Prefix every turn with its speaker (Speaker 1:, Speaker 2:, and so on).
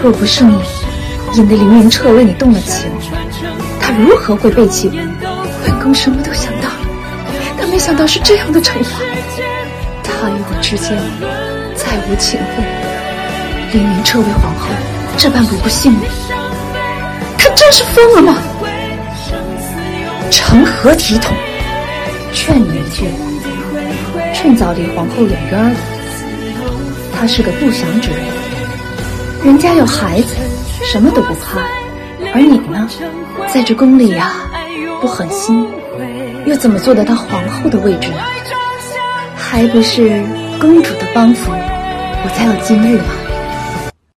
Speaker 1: 若不是你引得凌云彻为你动了情，他如何会背弃本宫？什么都想到了，但没想到是这样的惩罚。他与我之间再无情分，凌云彻为皇后这般不顾性命，他真是疯了吗？成何体统？劝你一句，趁早离皇后远远的。他是个不祥之人，人家有孩子什么都不怕，而你呢，在这宫里呀，不狠心又怎么做得到皇后的位置呢？还不是公主的帮扶，我才有今日吗？